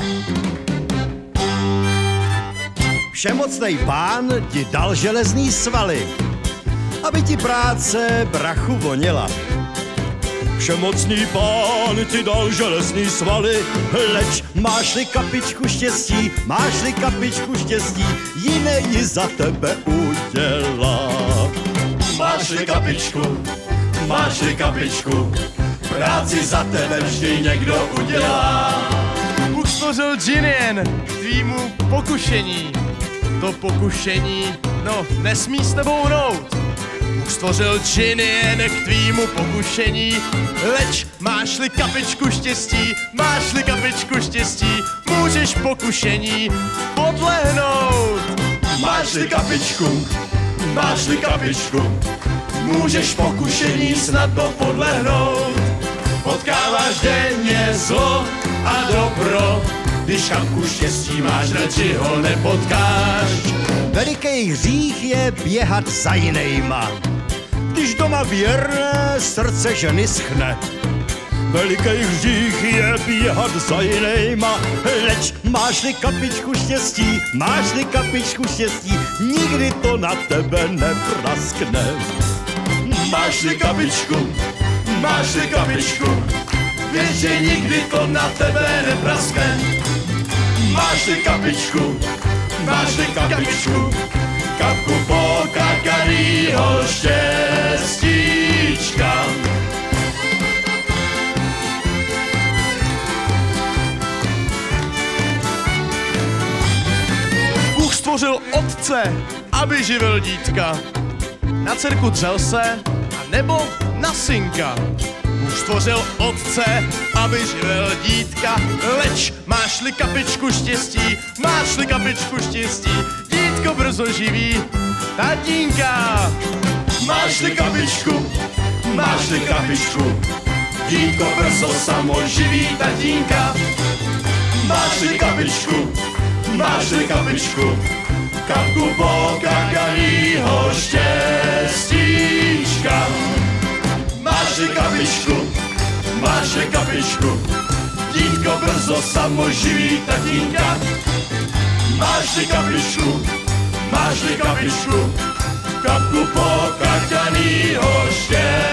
Všemocnej pán ti dal železný svaly, aby ti práce brachu voněla. Všemocný pán ti dal železný svaly, leč máš-li kapičku štěstí, máš-li kapičku štěstí, jiný ji za tebe udělá. Máš-li kapičku, práci za tebe vždy někdo udělá. Bůh stvořil džin jen k tvýmu pokušení. To pokušení, no, nesmí s tebou hnout. Bůh stvořil džin jen k tvýmu pokušení, leč máš-li kapičku štěstí, máš-li kapičku štěstí, můžeš pokušení podlehnout. Máš-li kapičku, můžeš pokušení snadno podlehnout. Potkáváš denně zlo a dobro, když kapku štěstí máš, radši ho nepotkáš. Veliký hřích je běhat za jinejma, když doma věrné srdce ženy schne. Veliký hřích je běhat za jinejma, leč máš-li kapičku štěstí, máš-li kapičku štěstí, nikdy to na tebe nepraskne. Máš-li kapičku, věř, že nikdy to na tebe nepraskne. Máš-li kapičku, kapku pokakanýho štěstíčka. Bůh stvořil otce, aby živil dítka. Na dcerku dřel se, a nebo na synka. Bůh stvořil otce, aby živil dítka, leč máš-li kapičku štěstí, máš-li kapičku štěstí, dítko brzo živí tatínka. Máš-li kapičku, dítko brzo samo živí tatínka. Máš-li kapičku, kapku pokakanýho štěstíčka. Máš-li kapičku, dítko brzo samo živí tatínka. Máš-li kapičku, kapku pokakanýho štěstíčka.